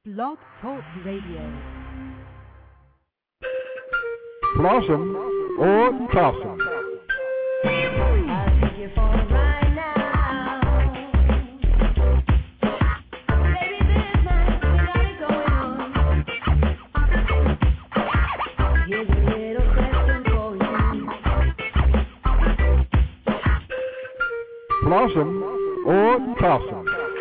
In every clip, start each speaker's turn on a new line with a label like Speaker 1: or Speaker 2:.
Speaker 1: Blog Talk Radio.
Speaker 2: Blossom or Blossom.
Speaker 3: I'll take you for a ride now. Baby, this night we got it going on. Here's a little question for you.
Speaker 2: Blossom or Blossom.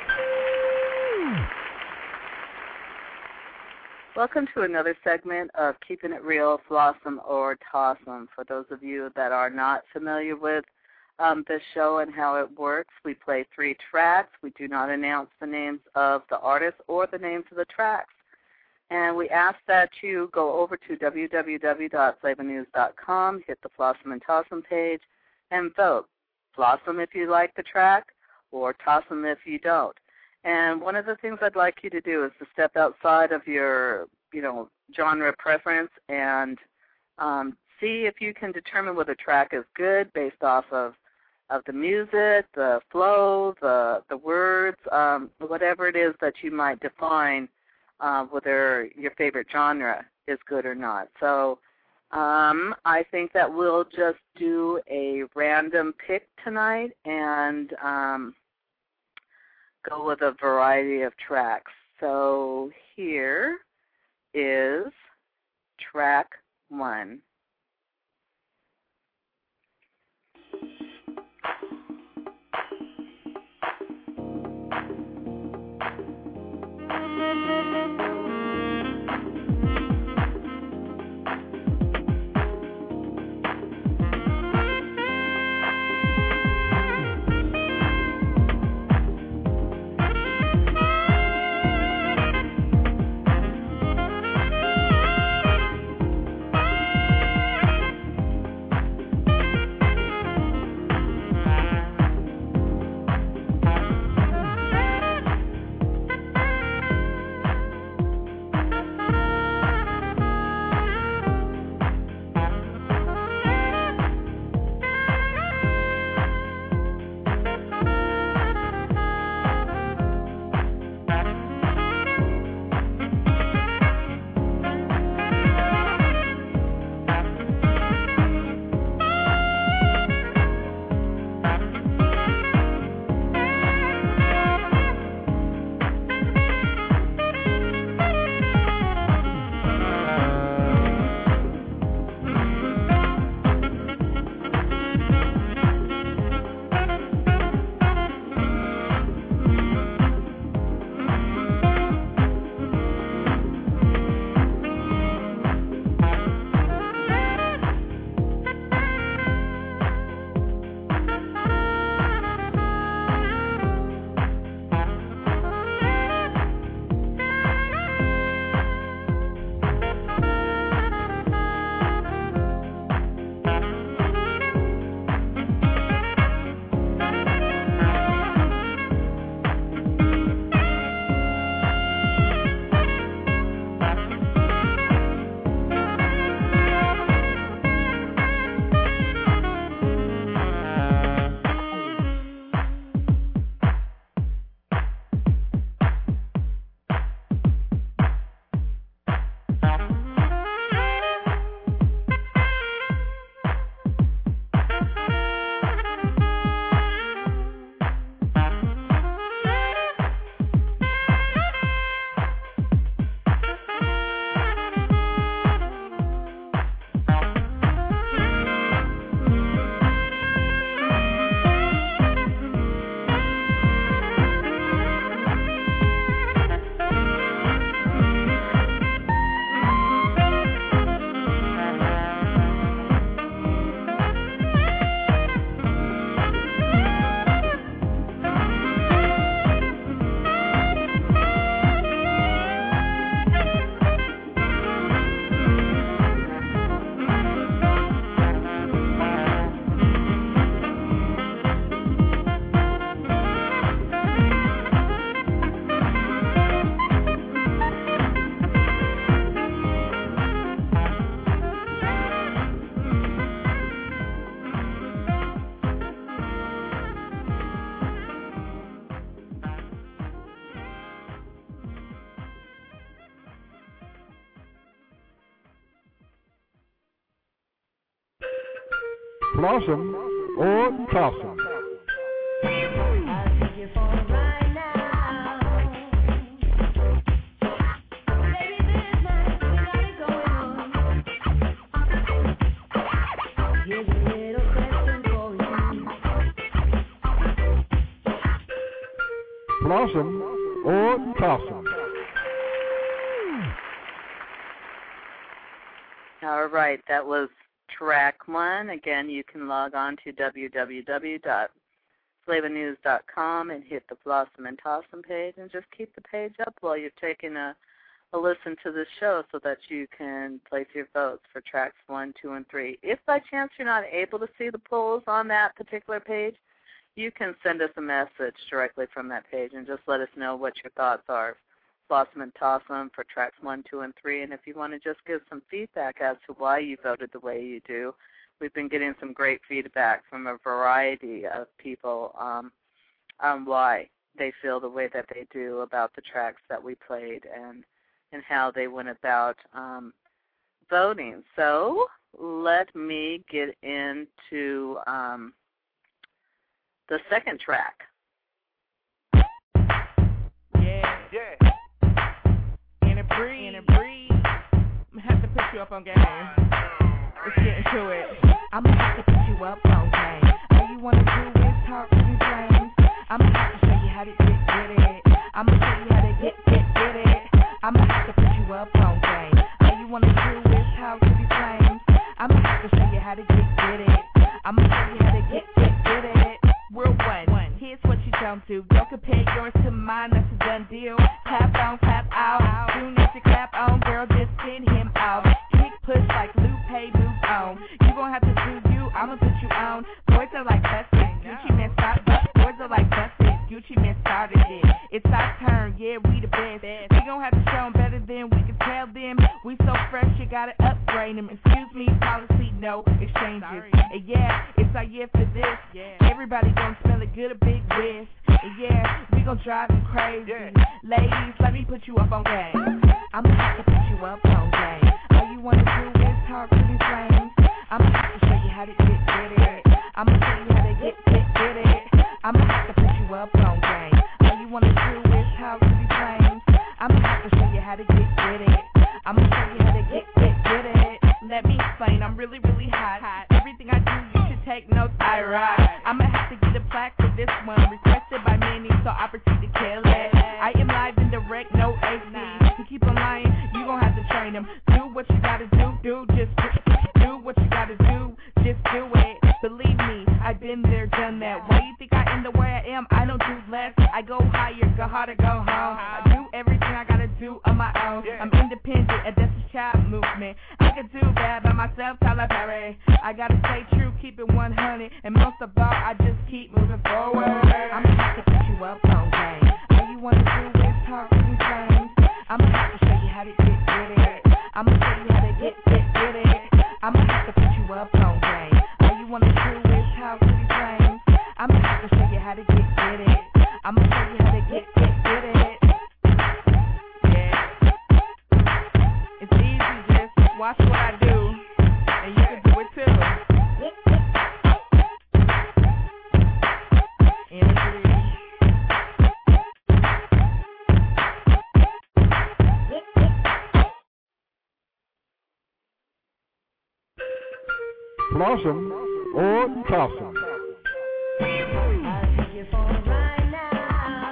Speaker 4: Welcome to another segment of Keeping It Real, Blossom or Tossum. For those of you that are not familiar with this show and how it works, we play 3 tracks. We do not announce the names of the artists or the names of the tracks. And we ask that you go over to www.flavornews.com, hit the Blossom and Tossum page, and vote. Blossom if you like the track, or Tossum if you don't. And one of the things I'd like you to do is to step outside of your, genre preference and see if you can determine whether a track is good based off of the music, the flow, the words, whatever it is that you might define whether your favorite genre is good or not. So I think that we'll just do a random pick tonight and go with a variety of tracks. So here is track 1.
Speaker 2: Blossom or toss 'em.
Speaker 3: I'll take you for a ride now. Baby, this night we got it going on. Here's a little question for you.
Speaker 2: Blossom or toss 'em.
Speaker 4: All right, that was track one. Again, you can log on to www.flavanews.com and hit the Blossom and Tossum page and just keep the page up while you're taking a listen to the show so that you can place your votes for tracks 1, 2, and 3. If by chance you're not able to see the polls on that particular page, you can send us a message directly from that page and just let us know what your thoughts are. Blossom and Tossum for tracks 1, 2, and 3. And if you want to just give some feedback as to why you voted the way you do, we've been getting some great feedback from a variety of people on why they feel the way that they do about the tracks that we played and how they went about voting. So let me get into the second track.
Speaker 5: Yeah. In a breeze. I'm have to put you up on game. Let's get into it. I'ma have to put you up on game. All you wanna do is talk to these flames. I'ma have to show you how to get it. I'ma show you how to get it. I'ma have to put you up on game. All you wanna do is talk to these flames. I'ma have to show you how to get it. I'ma show you how to get it. Rule one, here's what you don't do. Don't compare yours to mine, that's a done deal. Clap on, clap out. Soon as you clap on, girl, just send him out. Kick, push like Lupe, move on. You gon' have to do you, I'ma put you on. Boys are like busted, Gucci man started. Boys are like busted, Gucci man started it. It's our turn, yeah, we the best. We gon' have to show them better than we can tell them. We so fresh, you gotta upgrade them. Excuse me, policy, no exchanges. And yeah, it's our year for this. Everybody gon' smell it good, a big whiz. And yeah, we gon' drive them crazy. Ladies, let me put you up on game. I'ma have to put you up on game. All you wanna do is talk to these flames. I'ma have to show you how to get it. I'ma show you how to get it. I'ma have to put you up on game. All you wanna do is talk to these flames. I'ma have to show you how to get it. I'ma show you how to get it. Let me explain, I'm really, really hot. Everything I do, you should take notes, I ride. I'ma have to get a plaque for this one, requested by many, so I proceed to kill it. I am live and direct, no AC. To keep on lying, you gon' have to train them. Do what you gotta do, just do what you gotta do, just do it. Believe me, I've been there, done that. Why you think I am the way I am? I don't do less. I go higher, go harder, go home. I do everything I gotta do on my own. I'm independent, and that's a child movement. I can do that by myself, Tyler Perry. I gotta stay true, keep it 100, and most of all, I just keep moving forward. I'ma have to put you up on game. All you wanna do is talk to these flames. I'ma have to show you how to get it. I'ma show you how to get it. I'ma have to put you up on game. All you wanna do is talk to these flames. I'ma have to show you how to get it. I'ma show you how to get it. Yeah. It's easy, just watch what I do, and you can do it too. In a breeze.
Speaker 2: Blossom or toss 'em.
Speaker 3: I'll take you for a ride now.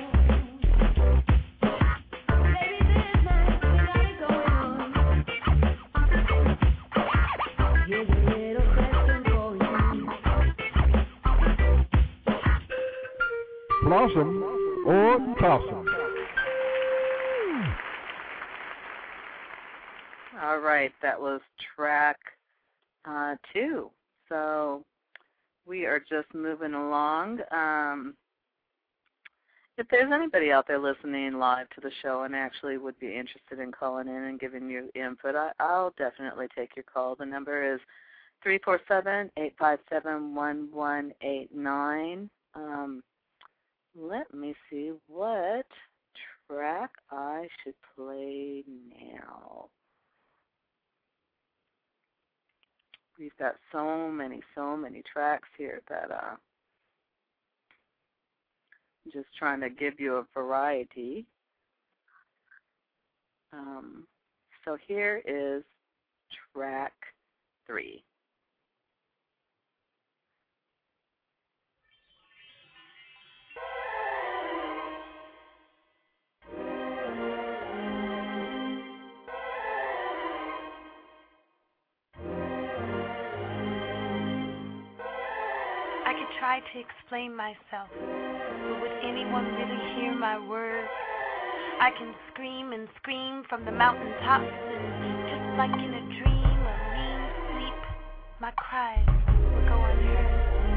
Speaker 3: Baby, this night we got it going on. Here's a little question for you.
Speaker 2: Blossom or toss 'em.
Speaker 4: All right, that was track 2. So we are just moving along. If there's anybody out there listening live to the show and actually would be interested in calling in and giving you input, I'll definitely take your call. The number is 347-857-1189. Let me see what track I should play now. we've got so many tracks here that I'm just trying to give you a variety. So here is track 3.
Speaker 6: I could try to explain myself, but would anyone really hear my words? I can scream and scream from the mountaintops, and just like in a dream, a mean sleep, my cries will go unheard.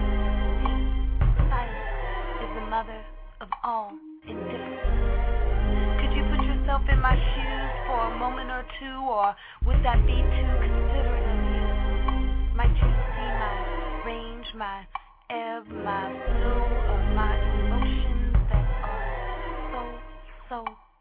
Speaker 6: See, silence is the mother of all indifference. Could you put yourself in my shoes for a moment or two, or would that be too considerate of you? Might you see my range, my ebb, my flow of my emotions that are so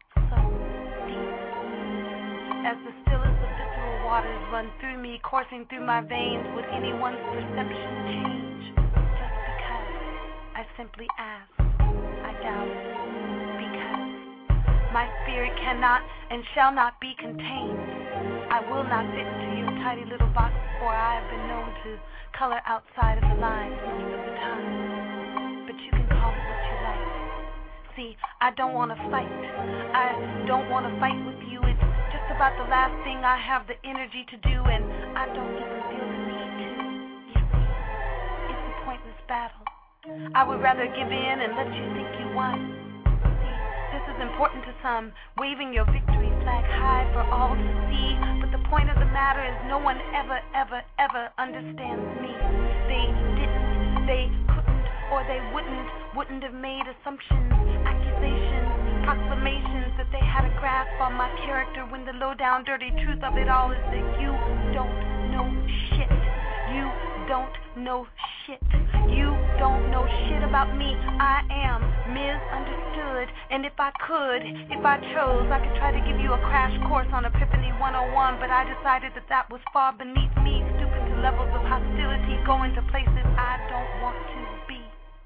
Speaker 6: deep? As the stillest of visceral waters run through me, coursing through my veins, would anyone's perception change? Just because I simply ask, I doubt it. Because my spirit cannot and shall not be contained. I will not fit into your tidy little box, for I have been known to color outside of the lines most of the time. But you can call it what you like. See, I don't want to fight. I don't want to fight with you. It's just about the last thing I have the energy to do, and I don't even feel the need to. You see, it's a pointless battle. I would rather give in and let you think you won. See, this is important to some, waving your victory flag high for all to see, but the point of the matter is no one ever understands me. They didn't, they couldn't, or they wouldn't have made assumptions, accusations, proclamations that they had a grasp on my character, when the low down dirty truth of it all is that you don't know shit. You don't know shit. You don't know shit about me. I am misunderstood, and if I chose, I could try to give you a crash course on Epiphany 101, but I decided that was far beneath me, stooping to levels of hostility, going to places I don't want to be.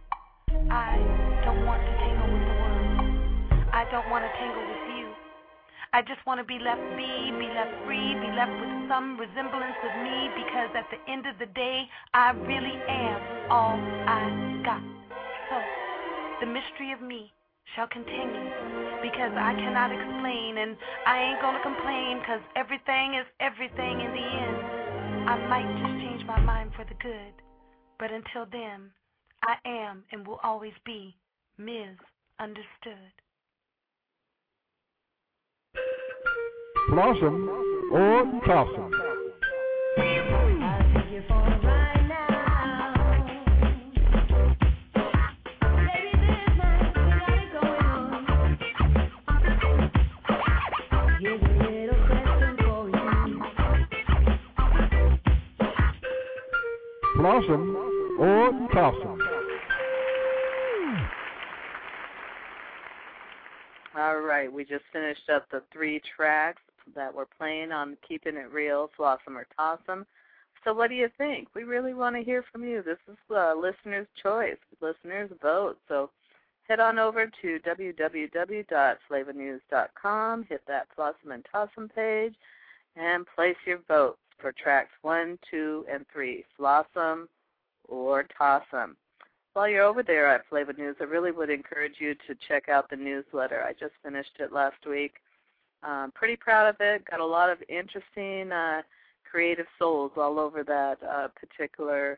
Speaker 6: I don't want to tangle with the world. I don't want to tangle with you. I just want to be left be left free, be left with some resemblance of me, because at the end of the day, I really am all I got. So, the mystery of me shall continue, because I cannot explain, and I ain't gonna complain, because everything is everything in the end. I might just change my mind for the good, but until then, I am and will always be misunderstood.
Speaker 2: Blossom or Blossom.
Speaker 3: I'll take you for a ride now. Baby, this night we got it going on. Here's a little question for you.
Speaker 2: Blossom or Blossom.
Speaker 4: All right, we just finished up the 3 tracks that we're playing on Keeping It Real, Flossom or Tossum. So what do you think? We really want to hear from you. This is listener's choice, listener's vote. So head on over to www.flavanews.com, hit that Flossom and Tossum page, and place your votes for tracks 1, 2, and 3, Flossom or Tossum. While you're over there at Flava News, I really would encourage you to check out the newsletter. I just finished it last week. Pretty proud of it. Got a lot of interesting creative souls all over that particular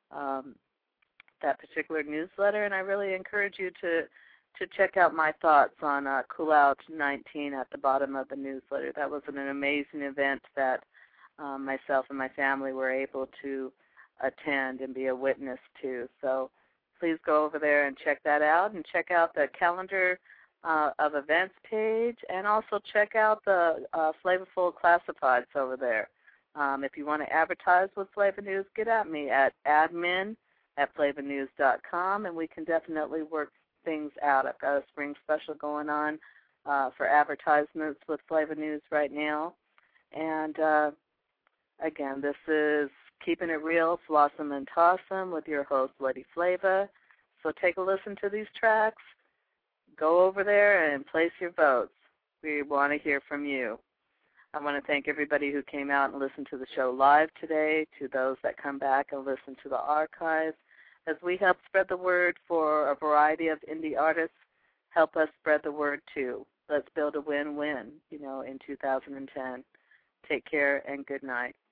Speaker 4: newsletter, and I really encourage you to check out my thoughts on Cool Out 19 at the bottom of the newsletter. That was an amazing event that myself and my family were able to attend and be a witness to. So please go over there and check that out, and check out the calendar of events page, and also check out the Flavorful Classifieds over there. If you want to advertise with Flava News, get at me at admin@flavanews.com, and we can definitely work things out. I've got a spring special going on for advertisements with Flava News right now. And again, this is Keeping It Real, Flossom and Tossum with your host, Lady Flava. So take a listen to these tracks. Go over there and place your votes. We want to hear from you. I want to thank everybody who came out and listened to the show live today, to those that come back and listen to the archives. As we help spread the word for a variety of indie artists, help us spread the word too. Let's build a win-win, in 2010. Take care and good night.